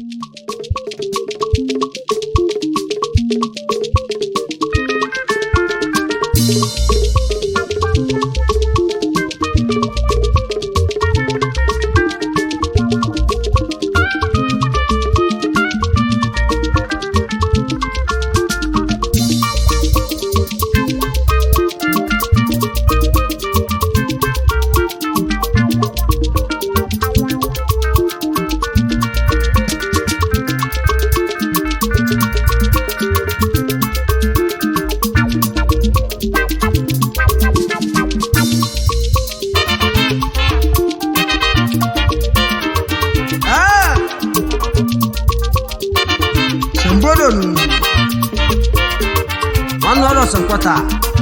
Sankwata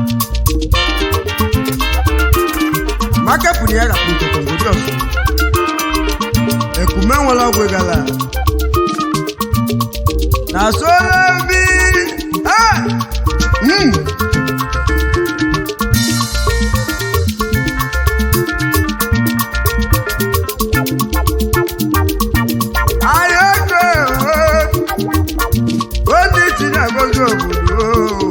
maka pụrụ ya rapụ nke Kongodios ekume nwere ọgwụ gala na solobi ayoko onye tinye agozi obodo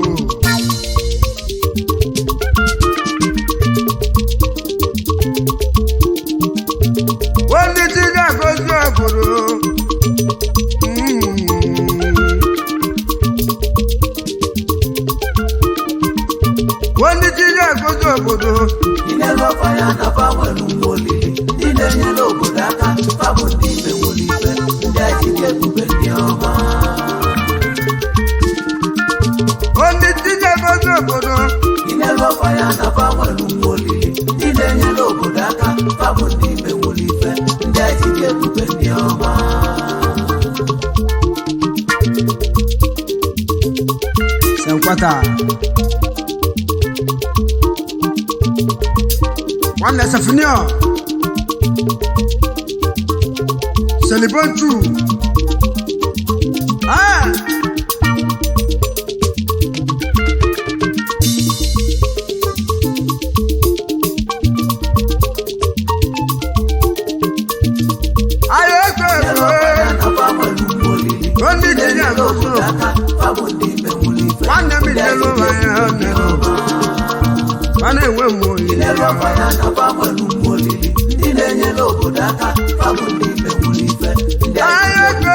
obodo ile lọfaya na fawelu nwoli ile nyere obodo aka fabụ ndị ime nwoli ife ndị ajike ebube ndị ọma ndị tinye gozi obodo ile lọfaya na fawelu nwoli ile nyere obodo aka fabụ ndị ime nwoli ife ndị ajike ebube ndị ọma Sankwata Wanda Safinio Celebrate Ana enwe mmụọ ile lọfaya na fawelu nwoli ndị na-enyere obodo aka fabụ ndị ime nwoli ife ndị ajike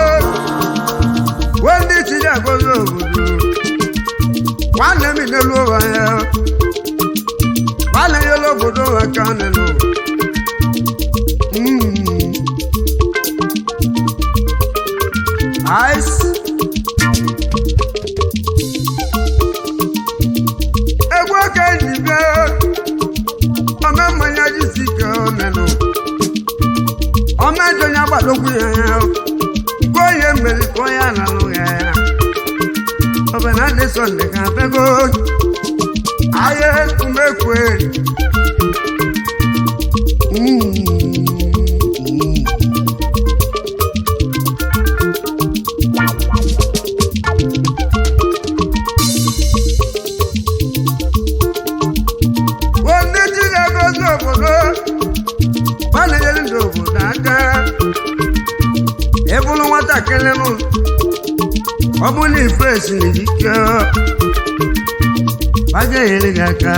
ndị tinye agozi obodo nwanne m n'elu ụwa ya nwanne ya obodo ụwa ka ọ nelu ice egwu oke ji bịa ome mmanya jisi ike o nelu ome njonye agbadokwu ya ya nke onye mmeri ka onye analụ ya ya ọbana ndị Sọnde ka bego ahịa umekwe ndị ji na-egozi obodo gbananyere ndị obodo aka ebulu nwatakịrị m ọ bụ na ife esiri ike baja nyere gị aka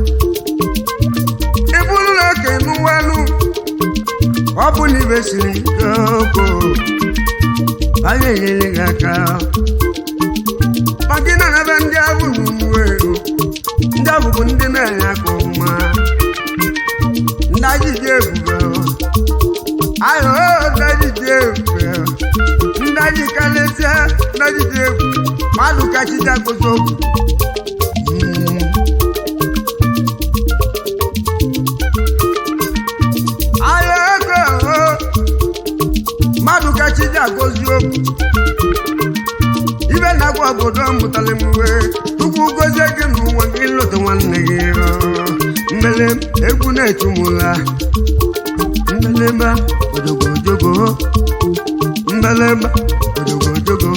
ibulu na oke n'ụwanụ ọ bụ na ife esiri ike oko baja nyere gị aka maka na ebe ndị abụ n'uwe ndị abụ bụ ndị na-enye aka ọma ndị ajiji ebube ayo ndị ajiji ebube ndị aji kalesịa ndị ajiji ebube mmadụ kachita gozo ayo ego mmadụ kachita gozi okwu ibe na-agwa obodo mụtara emuwe tukwu gozie gị n'ụwa gị lụta nwanne gị mbele egwu na-etumụla mbeleba ojogojogo mbeleba ojogojogo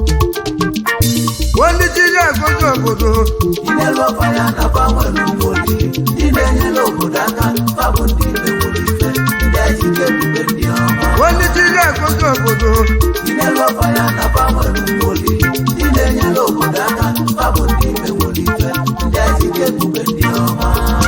ndị chiri agozi obodo ile lọfaya na fawelu nwoli ndị na-enyere obodo aka fabụ ndị ime nwoli ife ndị ajike ebube ndị ọma ndị chiri agozi obodo obodo inelu ọfa ya na fanwelu mmoli ndị na-enyere obodo aka fabụ ndị imenwere ife ndị ajike ebube ndị ọma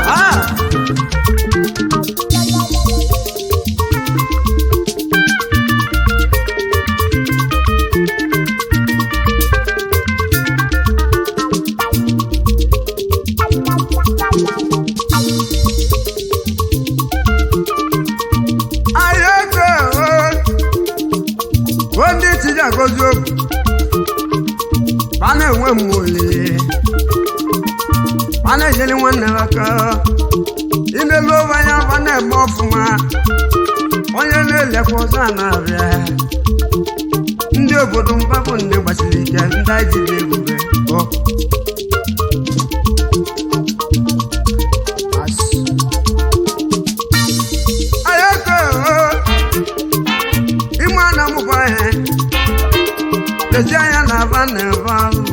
agozi obi pana enwe mmụli pana ejeli nwanne aka inelu ụba ya pana eme ọfụma onye na-elekwa ọzọ na-abịa ndị obodo mgbapụ ndị gbasiri ike ndị anyị jiri ebube ayoko ime ana mụkwa ihe lezi anya na aba na-ebe ahụ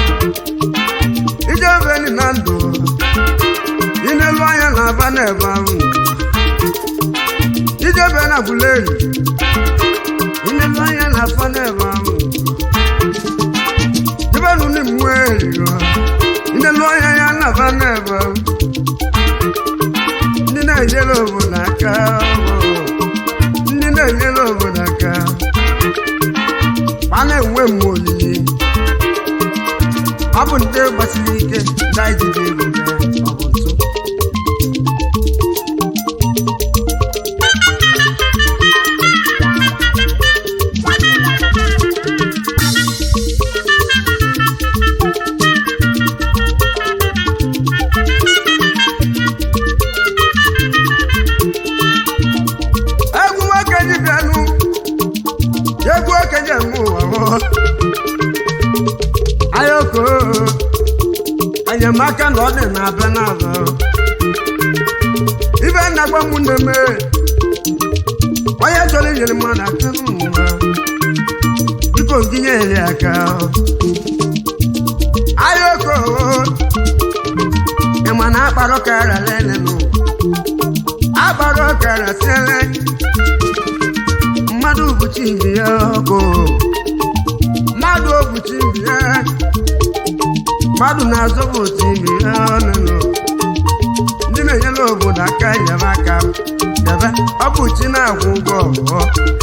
ije obeni na ndụ inelu anya na aba na-ebe ahụ ije ebe na buleri inelu anya na afa na-ebe ahụ ibenu ni mweri inelu anya ya na aba na-ebe ahụ ndị na-enyere obodo aka ndị na-enyere obodo aka a na-enwe mgbe olili ọ bụ ndị gbasiri ike ndị anyị jide ebube ọ bụ nso egwu nwoke ji bịanụ egwu okenye mụ ayoko enyemaka na ọ dị na-abịa n'azụ ibe na-agba m na-eme onye chọrọ inyere mmadụ aka n'ụwa biko ntinye eri aka ayoko ịma na akpara ọkara lele n'ụwa akpara ọkara siele mmadụ bụchi ibi ya ọkụ mmadụ obuchi ibi ya mmadụ na-azọbụ otu ibi ya ọnụnụ ndị na-enyere obodo aka nyebe aka debe ọ bụ chi na-akwụ ụgwọ ọgwọ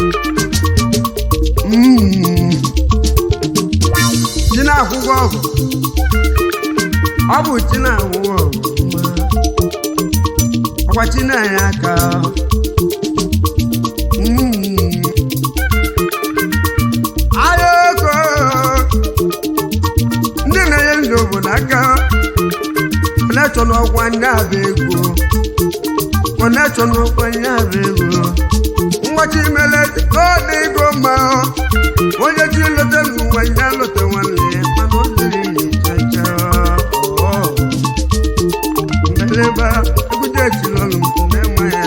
chi na-akwụ ụgwọ ọgwụ ọ bụ chi na-akwụ ụgwọ ọgwụ ọkwa chi na-enye aka ayoko ndị na-enye ndị obodo aka na-echọ n'ọkwa ndị aba ego ọ na-echọ n'ọkwa ndị aba ego mgbachi imele n'ọdị ego mma onye ji lote n'ụwa ya lote nwanne ya mana o dịrị ya icheche mbeleba egwude etilọlụ na-enwe ya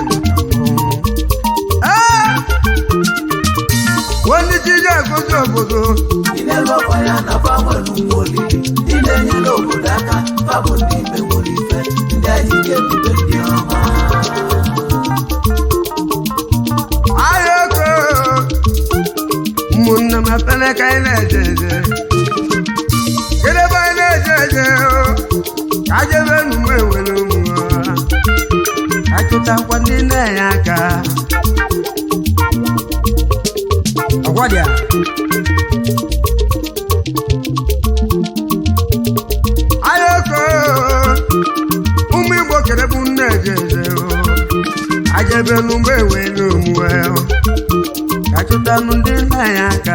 onye ji je egozi obodo inelu ọfa ya na fanwelu mmoli ndị na-enyere obodo aka fabụ ndị imenwere ife ndị ajike ebube ndị ọma ayoko ụmụnne m apele ka anyị na-eje eje kedebe anyị na-eje eje ka jebe emume nwere ụmụ achụtakwa ndị na-enye aka ọgwadịa ayoko ụmụ Igbo kedebe nne eje eje ajebe n'ugbo ewe n'omume achụtanụ ndị na-enye aka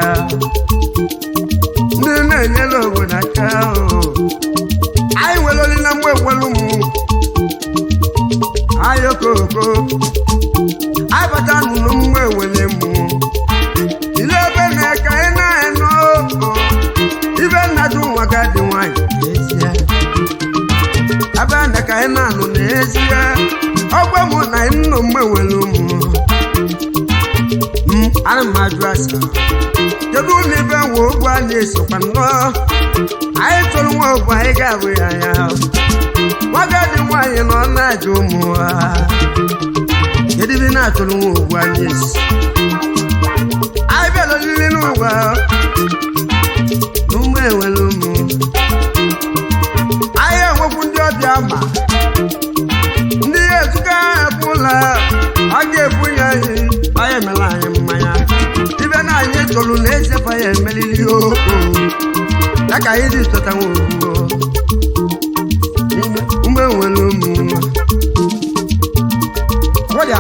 ndị na-enyere obodo aka anyị nwere olile mgbe ekwelu ụmụ ayokoko anyị bata nụnụ mgbe ewele mụ ile ebe na-eka ị na-enọ ibe nnadu nwa ga dị nwanyị n'ezie ebe na ka ị na-anụ n'ezie ọgwa mụ na nnụ mgbe ewele ụmụ ana m ajụ asa kedu ụlọ ibe nwe ogwu anyị esokwa nnọọ anyị tụrụ nwa ogwu anyị ga-abụ ya ya nwagadi nwaanyị nọ na-ajụ ụmụ ha kedu ibe na-atụrụ nwa ogwu anyị esi anyị bịara tolu n'eze fa ya emelili o ya ka anyị dị chọta nwa ogbugbo mgbe nwere ụmụ ọgwọdịa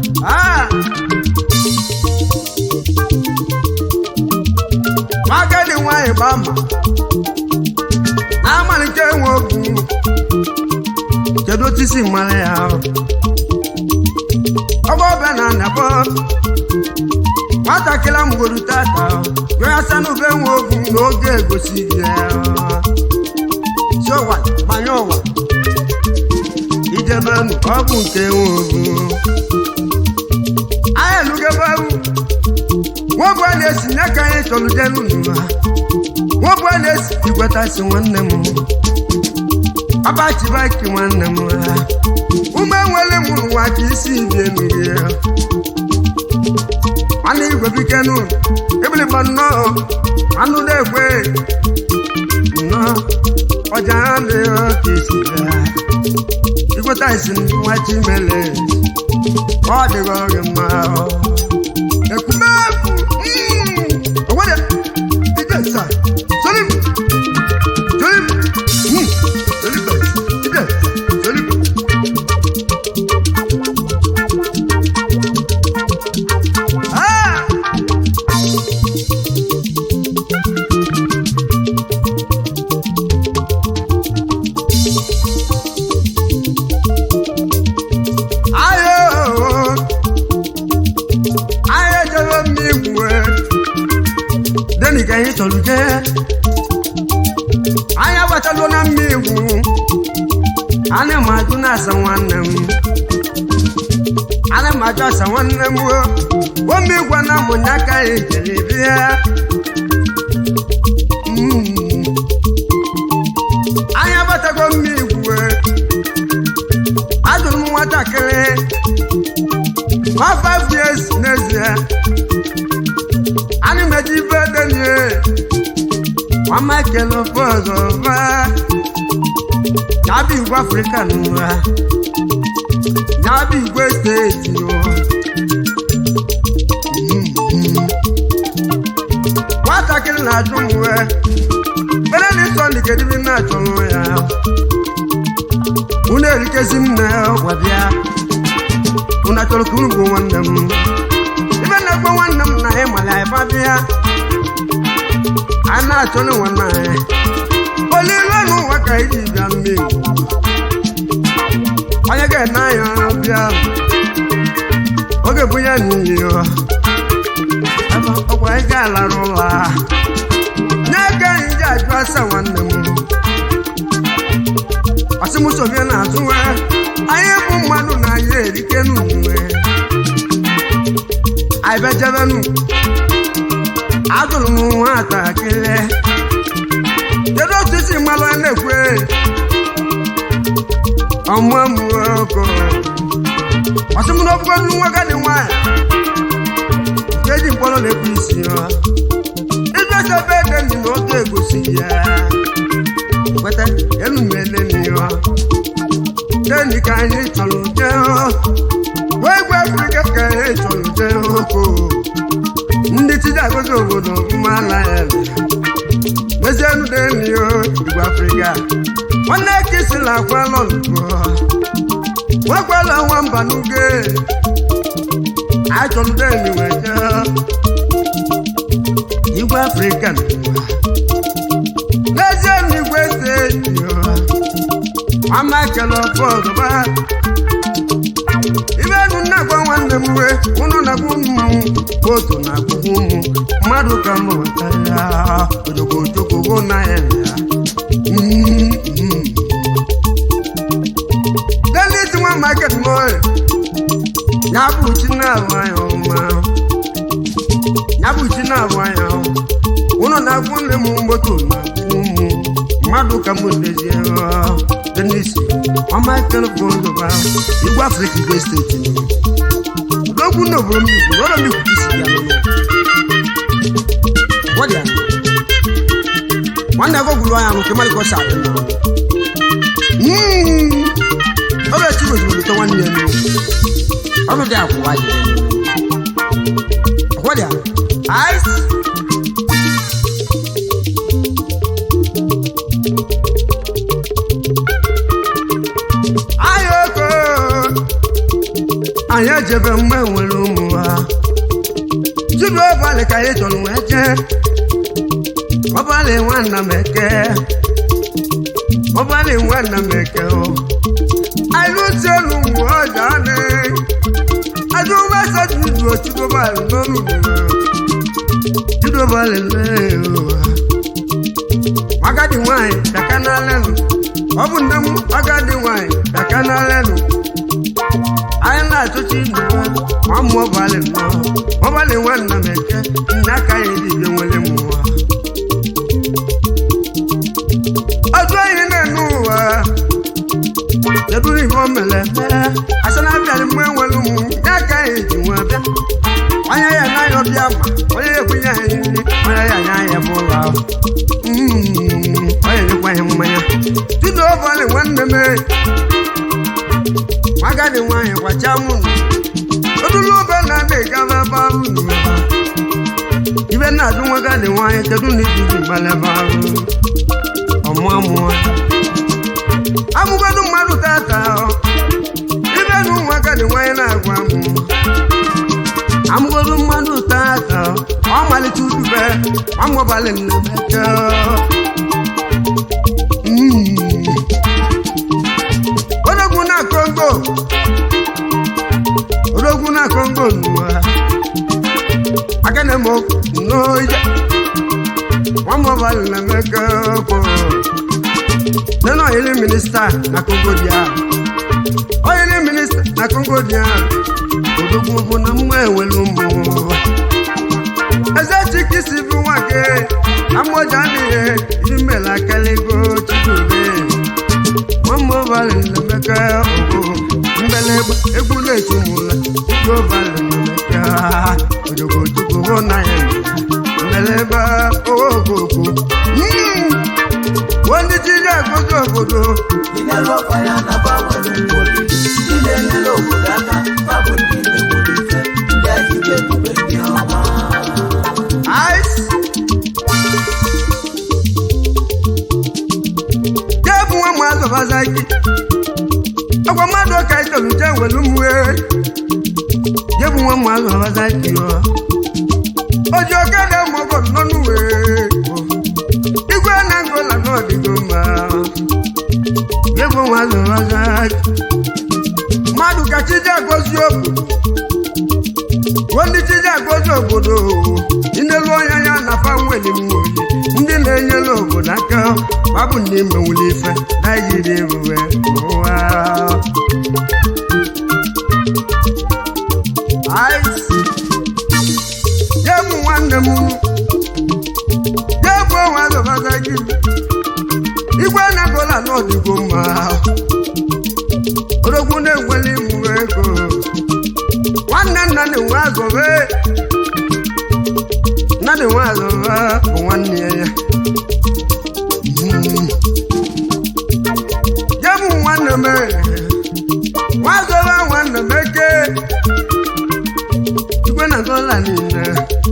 agadi nwanyị gba mma na-amalite nwe okwu kedu otu isi mara ya ọgbọbịa na anabọ nwatakịrị mgboro tata yọyasa n'ube nwe okwu n'oge egosi ya si ụwa gbanye ụwa ijebe ọ bụ nke nwe okwu anyị elugebe nwoke a na-esi n'aka anyị tọlụdelu n'ụwa nwoke a na-esi igwetasi nwanne m abachibaki nwanne m ume nwere m n'ụwa ka isi bie mmiri anụ igwe bike n'ụlọ ebiliba nnọọ anụ na-ekwe nnọọ ọja ha mere ka isi bịa igwetasi nwa chimele ọ dịghị ọrịa mma ekumeku ọgwọdịa ije sa solim solim solibe ije solibe ka anyị tọlụje anya gbatalụ na mmegwu ana m ajụ na-asa nwanne m ana m ajụ asa nwanne m omegwu na amụnya aka ya ejere bịa anya gbatago mmegwu ajụrụ m nwatakịrị ma 5 years n'ezie ani meji bedenie mama kelo fozo va nabi wa Africa nwa nabi we state yo wata kile na jumwe bele ni so ni kedi na jumwe ya une rikezi mne wabia una tolo kungu wandam na gbo nwanne m na ịmala ịbabịa a na-achọrọ nwanne anyị olile n'ụwa ka iji bịa mmiri onye ga-ene anya bịa oge bụ ya n'iyi ọkwa anyị ga-alara ụlọ na-ege anyị ji ajụ asa nwanne m ọsịmụsobie na-azụ nwe anyị bụ mmadụ na anyị erike n'uwe aibejebenu adụrụ m nwatakịrị kedu otu isi mmalụ na-ekwe ọmụmụoko ọsịmụ n'ofugodu nwagadi nwanyị nke ji mkpọrọ na-ekwu isi ijesi ebe ede ndị na oge egosi ya kweta enumeleniya deni ka anyị chọrọ jee wee gwe Afrịka ka anyị chọrọ jee oko ndị tiji agozi obodo mmala ya mezienu deniyo Igbo Afrịka nwanne kisila akwala olugo nwekwala nwamba n'uge anyị chọrọ deni wee jee Igbo Afrịka mezienu Igwe steeti mama kele ọfọdụba ibenu nnagwa nwanne m we unu na-agwụ mmanwụ otu na-agwụgwụ ụmụ mmadụ ka m wetara ojogojogogo na ya deliti nwa market boy ya bụ chi na-arụ anya ọma ya bụ chi na-arụ anya unu na-agwụ nne m moto na-agwụ ụmụ mmadụ ka m lezie Denisi ọma telefonu ba Igbo Afrịka Igwe steeti odogwu n'obodo mmikwu n'ọrụ mmikwu isi ya n'ụlọ wọdịa nwanne ego gwuru anya nke malika ọsa adị na ọ ga-eti ozugbo lụta nwanne ya n'ụlọ ọnụ dị akwụwa ya wọdịa ice ayoko anya jebe mgbe nwere ụmụ ha tupu ọbalị ka anyị chọrọ wee jee ọbalị nwanna m eke ọbalị nwanna m eke o alụtielu ụmụ ọja dị adụmasa judu otudobalị n'ọnụ judobalị lee agadi nwanyị daka n'alelu ọ bụ nne m agadi nwanyị daka n'alelu anyị na-achọcha ilu ma mụ ọbalị nnọọ ọbalị nwanna m eke nne aka ya edibe nwere m ụwa ọjọ ihe na-ene ụwa eburu ihe o mere mere asa na abịarị mgbe nwere ụmụ ya aka ya eji nwa bịa onye ya anaghị ọbịa ma onye ya ekwenye anyị nri onye ya anya ya bụ ụlọ ahụ onye nyekwaghị mmanya tudu ọbalị nwanne m agadi nwanyị gwacha mụ odulu obe na-adị gaba ebe ahụ ibe na-adụ nwa agadi nwanyị kedu na iji gbalebe ahụ ọmụamụọ amụgodu mmadụ tata ibe na ụmụ agadi nwanyị na-agwa mụ amụgodu mmadụ tata ọ malite udube amụbalị nnabeke odogwu na Kongo odogwu na Kongo n'ụwa agana mo n'oja nwamọbalị nnabeke neno oyili minista na Kongo dia oyili minista na Kongo dia odogwu bụ na mma enwere ụmụ eze chikisi bụ nwoke amụja adịghị imela kelego chidube nwamọbalị nnabeke ogo mbelebe egwu na-etumụla obalị nnabeke ojogo chukwu na ya mbelebe ogogo ndị jiri agogo obodo Inelo fire na power n'obodo ile nyere obodo aka fabụ ndị na-enwere ife ndị anyị ga-ebube ndị ọma ice jebu nwa m azọbaza gị ọgwa mmadụ ka itolu je welu mwe jebu nwa m azọbaza gị oji okede mọgọ nnọnụ wee igwe na ngola n'ọdịgo mma jebu nwa azọbaza gị mmadụ ka chiji agozi obodo ndị chiji agozi obodo inelu onye ya na fa nweli mmụọ ndị na-enyere obodo aka babụ ndị menwuli ife na-ejiri ebube n'ụwa jebu nwanne m jebu onwe azọbaza gị igwe na-egola n'ọdịgo mma odogwu na-enweli mmụọ ego nwanne nna na-enwe azọbe nna na-enwe azọba bụ nwanne ya jebu nwanne m nwazọba nwanne m eke igwe na gola niile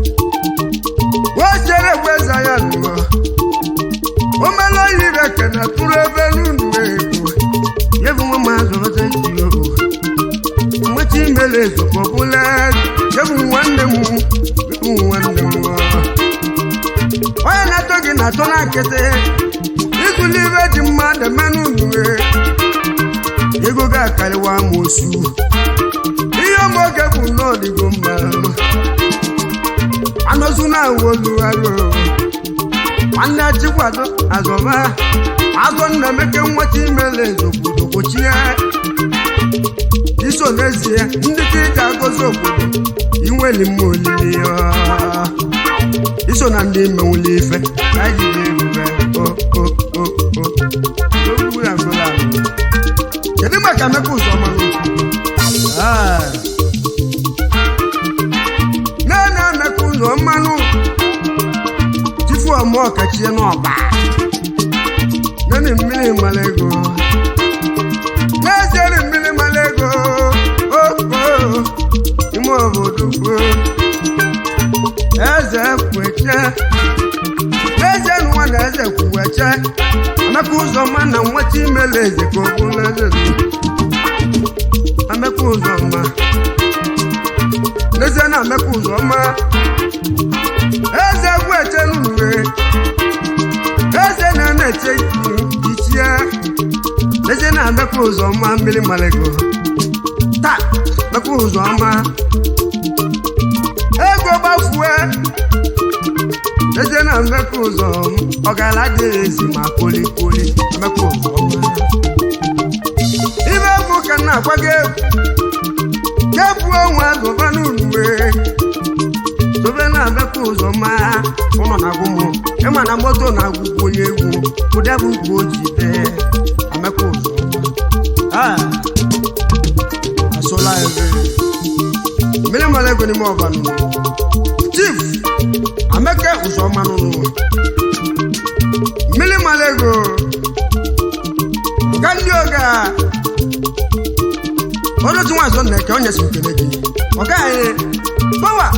wochere gweza ya nụọ omelo yiri ekene tụrụ ebe n'ụlọ ego jebu nwa m azọbaza iji ogo nweta imele ezokpọbụla jebu nwanne m nwanne m onye na-atọ gị na-atọ na nkịtị ịzụli ibe ji mmadụ emenụ nue ego ga-akarịwa amosu ihe oge bụ n'ọdịgo mma anọzụ na-awolu arụ nwanne chikwado azọba azọ nna meke nweta imele ezobodo gbochie iso n'ezie ndị ka ị ga-agọzi obodo inweli mma olili ya iso na ndị menwuli ife ka anyị ga-erube okwu ya ngola kedu maka meka ụzọ mara na-ena emeka ụzọ mmanụ tifu ọmụọ kachie n'ọba nani mmiri mara ego n'ezieri mmiri mara ego ime obodo eze kweche eze nwa na eze kweche ameka ụzọ ma na nweta imele eze ka ọ bụrụ eze ameka ụzọ ma n'ezie na ameka ụzọ ma eze kweche n'uwe eze na-eche ichie n'ezie na ameka ụzọ ma mmiri malego taa ameka ụzọ ma ego gbafue eze na ameka ụzọ ọgala dị ezi ma kolikoli ameka ụzọ ma ibe bụ ka na-akwa gị kebu onwe zụba n'uwe zobe na ameka ụzọ ma ụlọ na-agwụmụ ịma na moto na-agwụgwụ onye egwu ụdebụ ugwu ojide ameka ụzọ asola ebe mmiri mara ego n'ime ọbanụ chief ameka ụzọ mmanụ mmiri mara ego ka ndị oga onye otu nwaazụ na-eke onye si nkele gị ọga anyị bawa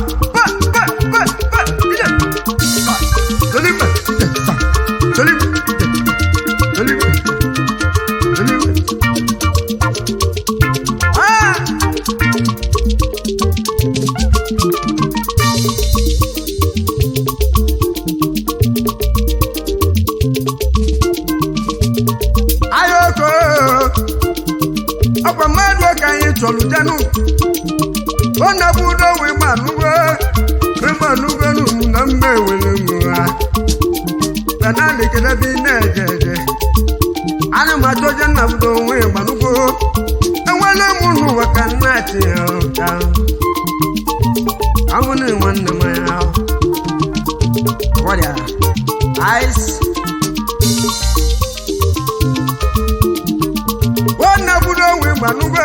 Tolibe ayoko ọkwa mmadụ ka anyị chọrọ jenu ọ na-abụdo wee gbanụgo na mma ewere mụha benali kedebe ị na-eje eje ana m achọ oje nna budo onwe gbanụgo enwere m n'ụwa ka nna tinye ụka ahụ na nwanne m ya ọrịa ice ọ na-abụdo onwe gbanụgo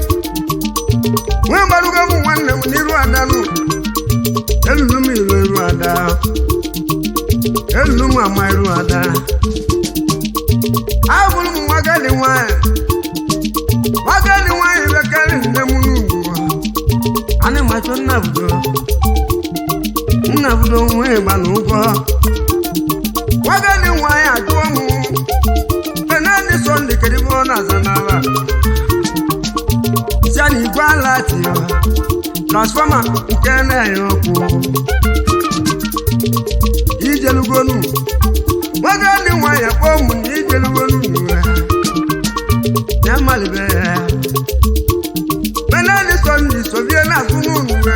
bụ nwanne m n'iru adanụ elulu m ilu eru ada elulu m ama iru ada abụrụ m nwagadi nwanyị bekarị nne m n'ugwu ana m achọ nnabudo nwe ịgba n'ụgwọ nwagadi nwanyị ajụọ m penadị sọnde kedebe ọ na-aza n'ala si na igwe ala tiyo transfọma nke na-enye ọkụ ijelugonu nwaga ndị nwanyị akpọ ụmụ na ijelugonu ya malibe ya benadi sọnde sobie na-agụ n'uwe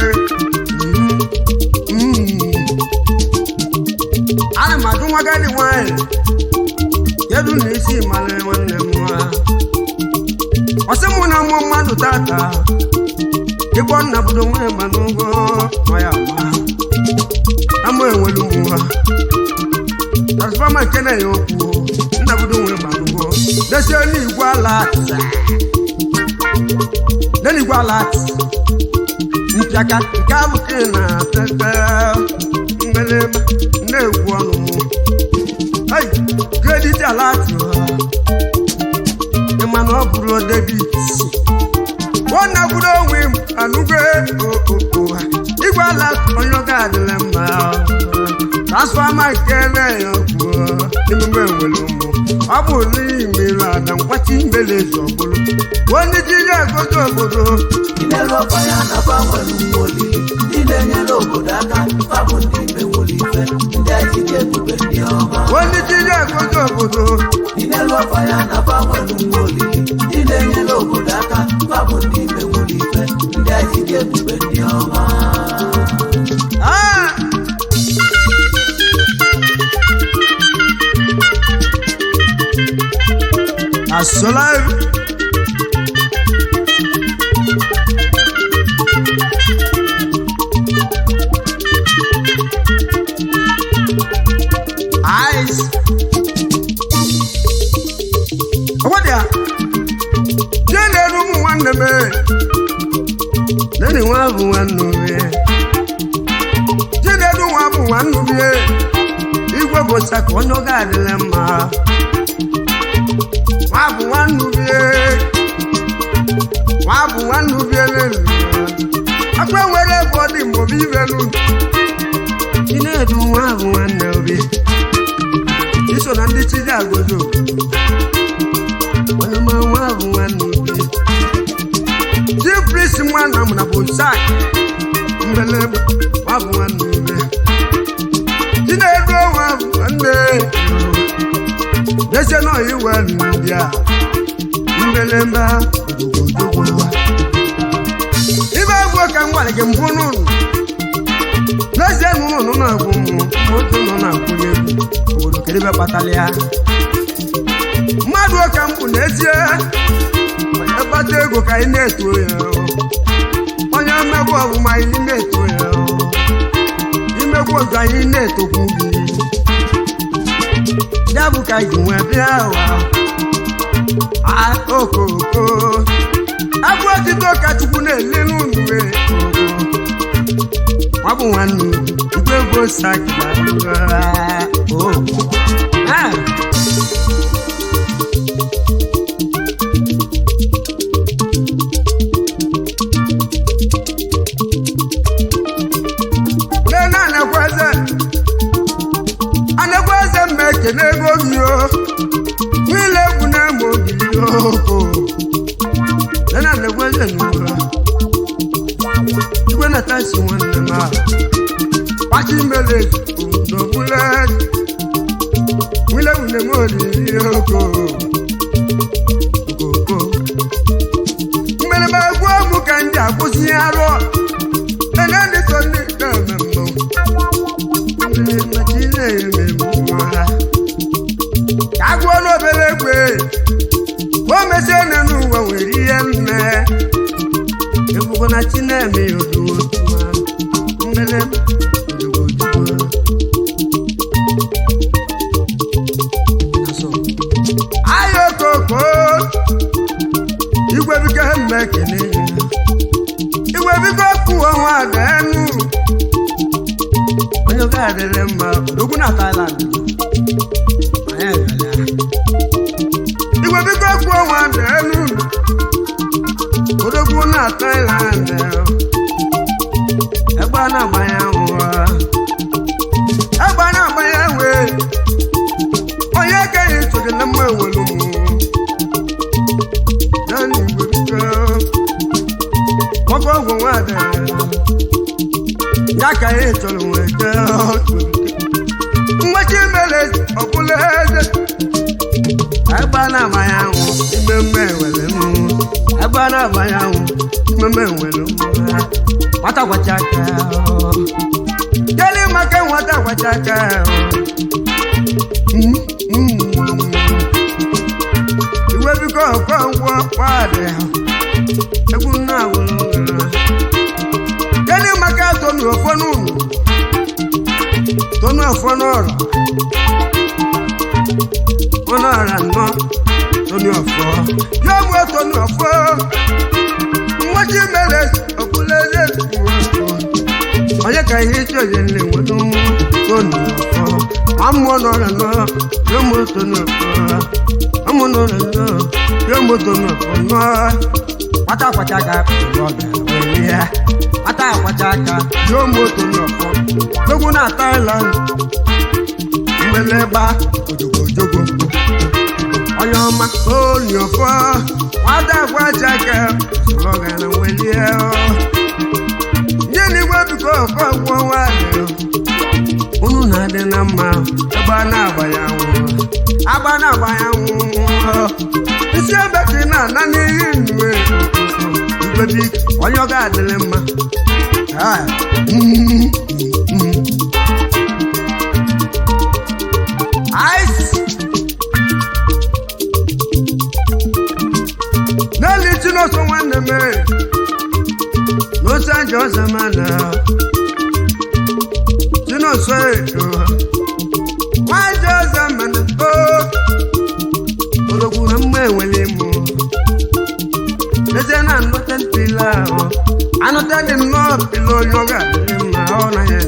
ana m ajụ nwaga ndị nwanyị kedu na isi mara nwanne m nwa ọsị mụ na mmụọ mmadụ tata ịgbọ nna budo nwere mba n'ụgwọ ya ma ama enwere ụmụ ha transfọma nke na-enye okwu nna budo nwere mba n'ụgwọ desie n'igwe ala mpịaka nke abụ ka ị na-atete mgbelema na-egwu ọnụ kredit alati ịma na ọ bụrụ debit ọ na-abụrụ onwe m anụgo igwe ala onye ọga adịla mma transfọma nke na-enye ọkụ emume enwere ụmụ ọ bụ n'ihi mere ada mkpachi mbele eze ọbụrụ onye ji ya egodo obodo Inelo faya na fawelu mwoli Inenyelo bodaka Fabu ndime woli fe Ndeji kebube nyoma onye ji ya egodo obodo Inelo faya na fawelu mwoli Inenyelo bodaka Fabu ndime woli fe Ndeji kebube nyoma Asolaire Ice What ya? Jene rumu wanne me Neni wabu wannu me Jene rumu wabu wannu me Igwe bosa konyo gadile ma Wabu wannu bie lelu Akwe were body mo bi velu Chinedu nwa ahụ nwanne obi iso na ndị chidi agodo onye ma nwa ahụ nwanne obi Jipris nwanna m na bonsak mbele nwa ahụ nwanne obi Chinedu nwa ahụ nwanne dese nọ iwe ndị a mbele mba odogodogo ibe agwọ ka m gwara gị mbụ n'ụlọ n'ezie n'ụlọ na-agwụ otu nọ na-akwụnye egwu obodo kedebe kpatara ya mmadụ ọka mkpụ n'ezie ekpata ego ka anyị na-eto ya onye mmegbu ọbụma anyị na-eto ya imegbu ọzọ anyị na-etokwu gị ya bụ ka anyị nwee bịa okoko abụ otito ka Chukwu na-ele n'ụlọ ọ bụ nwanne igwe ego sakịa anagwaze mma ekele ego gị niile egwu na-eme ogiri anagwaze n'ụra igwe na tasi nwanne m Pachi mele ndobule wile unemoli oko mele ba gwa mu kan ja kusi aro ene ni to ni kamemo mele matile memwa agwo no belegwe o mese nenu wa weri enne ebugo na chineme yodu mele igwe biko mmekene igwe biko kwuo nwa adenu onye ga-adịrị mma odogwu na Thailand igwe biko kwuo nwa adenu odogwu na Thailand egbe a na-agbanye nwa egbe a na-agbanye nwe onye ekeghị tụrụ na mma enwere ụmụ ọgwụ nwada ya ka anyị chọrọ nweta mgbachi mere ọbụla eze egbe na-amanya anwụ mmemme nwere m egbe na-amanya anwụ mmemme nwere m nwata gwacha aka kele maka nwata gwacha aka iwe biko ọkwa ngwọ kwadị egwu nna awụrụ kele maka tonu ofo n'ụlọ tonu ofo n'ọrụ ọnọra nnọ tonu ofo ya mụ tonu ofo mgbachi mere ọbụla eze onye ka ihe isi oye nne nwedo tonu ofo amụọ n'ọrụ nnọ ya mụ tonu ofo amụ n'ọrụ nnọ ya mụ tonu ofo nnọ ata kwachaga ya ata kwachaga yo moto n'ọfọ gbogbo na Thailand mbeleba ojogojogo onye ọma onye ọfọ ata kwachaga slogana welie nye n'igwe biko ọfọ gwọ nwanyị unu na-adị na mma ebe a na-agba ya nwụ agba na-agba ya nwụ isi ebe dị na-ana n'ihi nwe onye ọ ga-adịrị mma n'elu Chinọsọ nwanne m n'otu aja ọzamana Chinọsọ edo nwaja ọzamana ologwu na mma enwere mụ eze na anọta mpila ahụ anọta dị nnọọ pila onye ọ ga-adịrị mma ọ na ya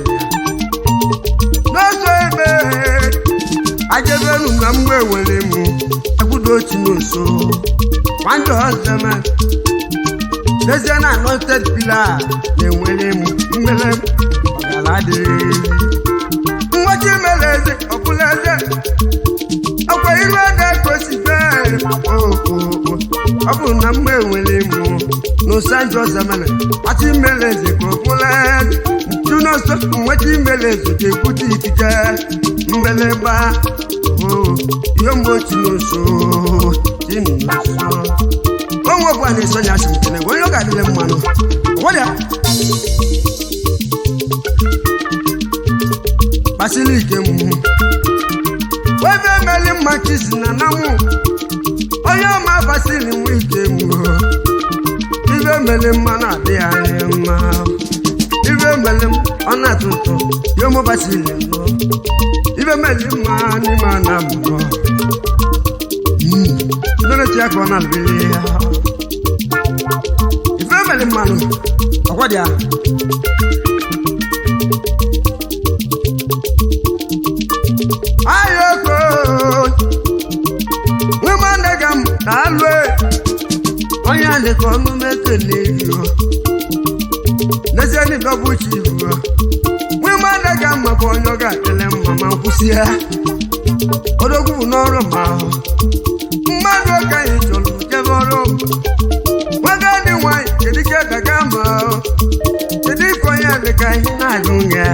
n'otu ebe ajebenu na mgbe enwere mụ ekwudo Chinọsọ nwaja ọzamana eze na anọta pila na-enwere mụ mmele ọgara adịrị Sanjo Zamane, Ati Meleze, Kopulan, Junos, Wati Meleze, Kuti Tika, Mbeleba, oh, Yombo Chinoso, Chinoso. One more is on Yashington, when you got them one. What are Basilica? Whether Melly Marquis Nanamu, or your ma Basili with him. Even Melly Mana, they are him. Even Melly Anatuto, Yomo Basili. Even Melly Mani Manamu. Don't check on a video. If I'm a man, what ya? I go. Woman, they come that way. I am the community leader. Let's any double chief. Woman, they come upon your guy, tell them, Mamma Pusia. Odogu Norma. Mmadụ ka anyị chọrọ jebe ọrụ nwaga dị nwanyị kedu ka daga mba kedu ka onye dị ka anyị na-ajụ ya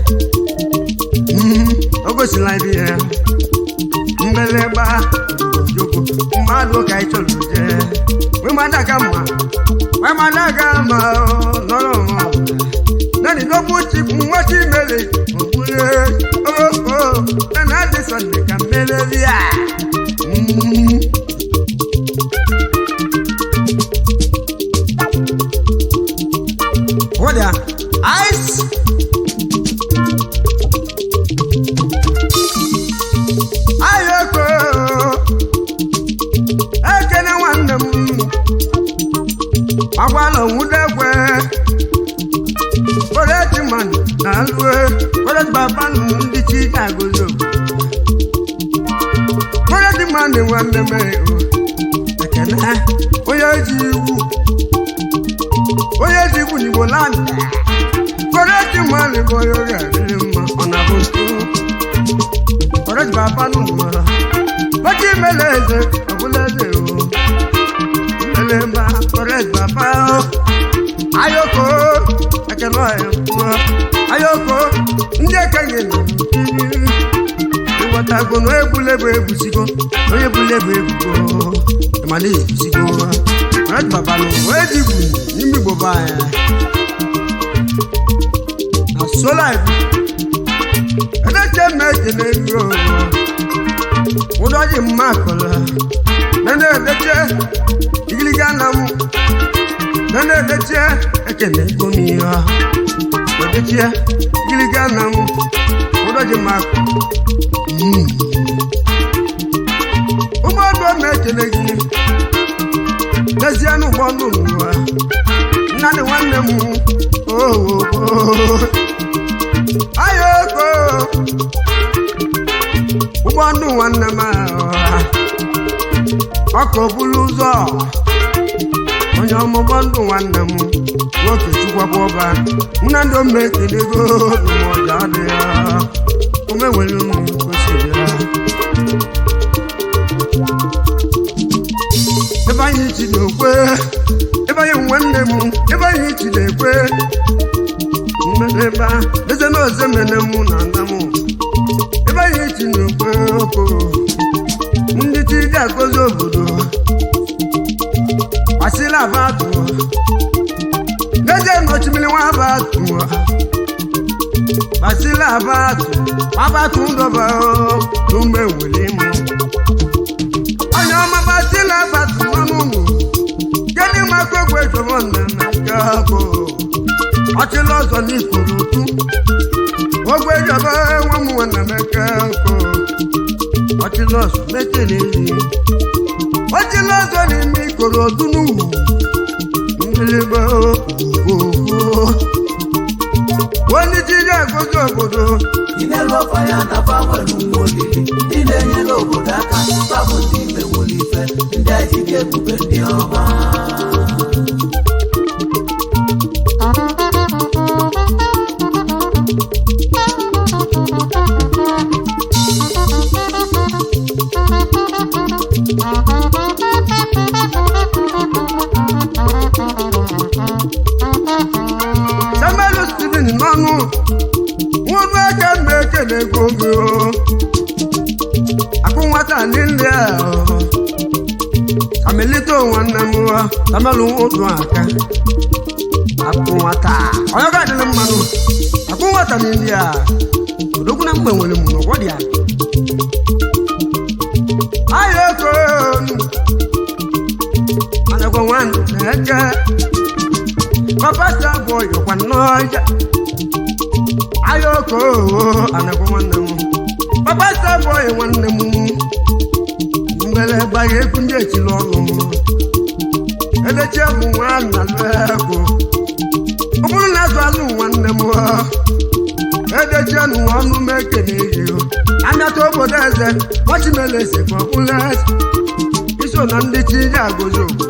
o gosila ibe ya mbeleba joko mmadụ ka anyị chọrọ je wee madaga mma nọrọ nani n'okwu chikwu nwachi mere ogbule na adị sọnde ka mmeri ya what the ice? Ayoko, I can't want them. I want a wood way. For that man, I'll work. For that Baban, the cheat I go look. For that man, they want the mail. I can't. Oh, yeah, you. Oye ti bu ni bo land. Kore ti mo le bo yo ga le mo ona bo to. Kore ti baba nu mo. Ba ti meleze, abuleze o. Melemba, kore ti baba o. Ayoko, akelo ayo. Ayoko, nje kanye no. Iwata go no ebulebe ebusigo. No ebulebe ebugo. Mali ebusigo. Red Baba no where did you me go by? Now so life. And I can make the name grow. What are you macola? Then the chair, Iliganam. Then the chair, I can make go near. But the chair, Iliganam. What are you mac? What do I make the name? Let's no bundle. Not the one them. Oh, I go. Bundle one them. Oko Buluza. On your mobile one them. What to Waboba. Nando make it go. No more. Come will you if I hit you no way, if I want them, if I hit you the way, there's another moon and the moon. If I hit you no way, the tea that goes over. I still have a door. There's much million about to. I still have a door. About to me with him. I know my batilla, but getting my cook way from one and go. I tell us on this for you. What way you have one more and make a what you lost, make it easy. What you lost on me, Corotunu. When did you go? Ine lo fire na power lumoli. Ine yelo bodaka, babu timbe wolife. Nda jike kubendi oba. ego gị akụ nwata n'ile amelite nwanne m amelụ otu aka akụ nwata onye ga-adịrị mmanụ akụ nwata n'ile odogwu na mgbe nwere m n'ụgwọ dị ya ahịa ego anagwa nwanne eke papa sabo yọkwa n'ọja ayoko anagwa nwanne m papa sabo nwanne m mbele gbara egwu ndị echiri ọnụ eleche bụ nwanna lego ọ bụrụ na azụ azụ nwanne m edechenụ ọnụ m ekene ihe amịata obodo eze ọchimele eze ka ọ bụla iso na ndị chi ji agụzi obodo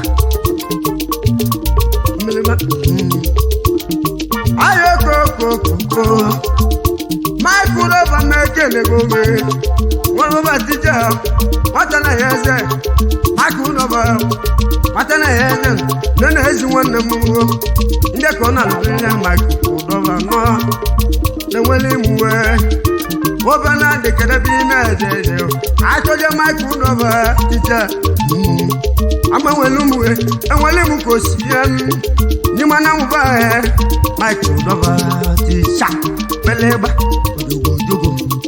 ayokokokoko maịkụrụ ọba m ekele gome nwarụba tija nwata na ya eze maịkụrụ ọba nwata na ya eze nne na ezi nwanne m ndị ka ọ na-alụrịrị maịkụrụ ụdọba nọ na-enwere imuwe obe na-adị kedebe ime ejeje achọje maịkụrụ ọba tija agbanwere ụmụwe enwere m ka o si ya n'ime na nwụba Michael Dova ti sha peleba odogo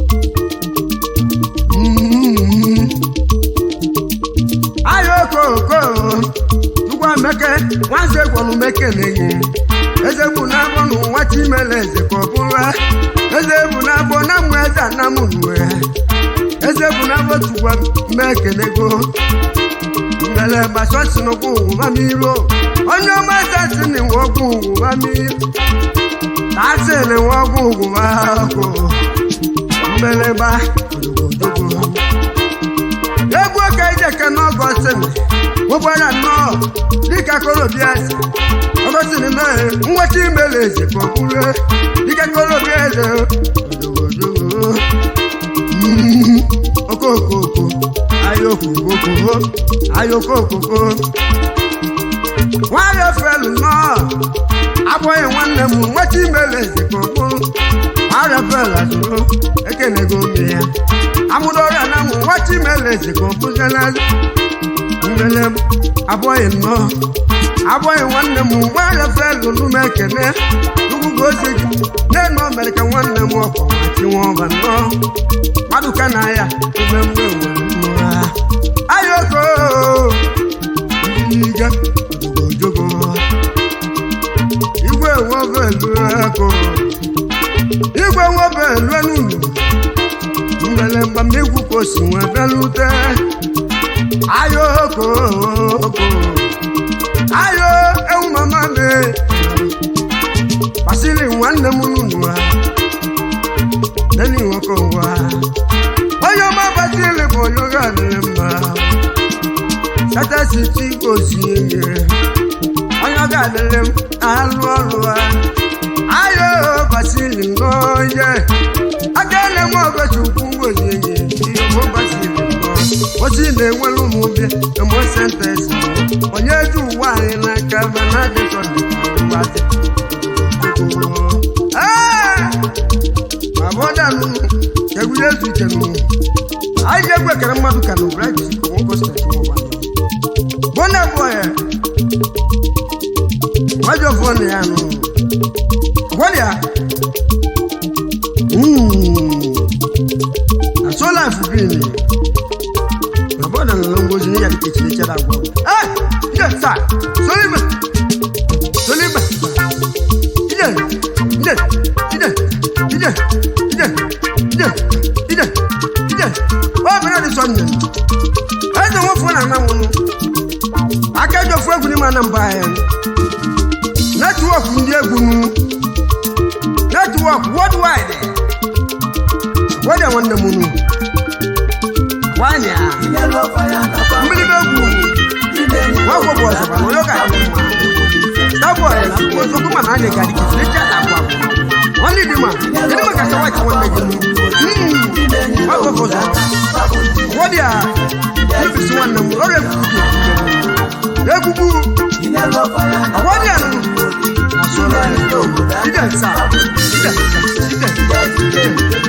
ayoko tukwa meke wanze kwonu meke nenye eze bu na bonu wati meleze ko bunwa eze bu na bona mweza na munwe eze bu na bo tukwa meke nego ngale basosi no ku mamiro onye masasi ni wogu mamiro tase ni wogu mako mbeleba odogo egwu ka ije ke no gosemi wo gbara no dika koro biase ogosi ni me nwati meleze ko kure dika koro biase odogo okokoko ayokokoko nwayọ felu nọ abụghị nwanne m nweta imele ezikokpo nwayọ felu azụrụ ekenego ome ya amụrụ ọrịa na mụ nweta imele ezikokpo mmele m abụghị nnọọ abụghị nwanne m nwayọ felu nume ekene ugwugozi gị na-enu mere ka nwanne m ọkwa nwatinwe ọba nnọọ mmadụ ka na ya ume mgbe nwere mmụọ ayoko iga ojogo igwe nwobelu eko igwe nwobelu enu mbele mbamigwu kosi nwebelute ayoko ayo ewu mama me pasili nwanne m nunu nani wako wa oyo ma pasili bo yoga nemma Tata siti gosi ye onye ga-adịrị m alụ ọrụ ayo basili ngoye agane m ọgọchukwu ngozi ye ihe mụ basili ngo osi na-enwere ụmụ bịa emo sentesi onye ji ụwa anyị n'aka mana adịkọ ndịkwazi mabodanụ egwuye zuchenụ anyị ga-egwe kere mmadụ ka na ụbra jisi ka nwoke steeti ụwa Bona boy. Wajo phone yanu. Walia. So life green. Abona ngongozi ni yali kichini chala gwo. Yes sir. Solima. Ide. Wa bana di sonne. Azo wo phone na wonu. Akajo fwegu ni mana mbaye network ndi egunu network worldwide wada wanda munu wanya mbili begu wako boza ba yoga dabo na kozo kuma na ne gadi kilecha dabo wani dima kasa wachi wanda genu wako boza wadia nifisi wanda mu ore fuki Egugu awadi anu asola ida sa ida